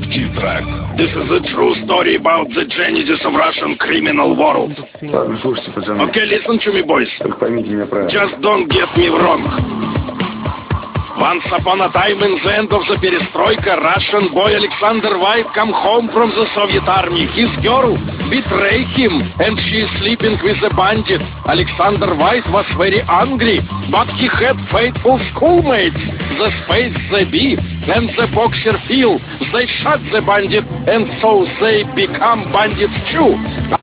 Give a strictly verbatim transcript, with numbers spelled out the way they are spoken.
key track. This is a true story about the genesis of Russian criminal world. Ладно, слушайте, пацаны. Okay, listen to me, boys. Только поймите меня правильно. Just don't get me wrong. Once upon a time, in the end of the perestroika, Russian boy Alexander White come home from the Soviet army. His girl betrayed him, and she is sleeping with a bandit. Alexander White was very angry, but he had faithful schoolmates, the Space the Bee and the Boxer Phil. They shot the bandit, and so they become bandits too.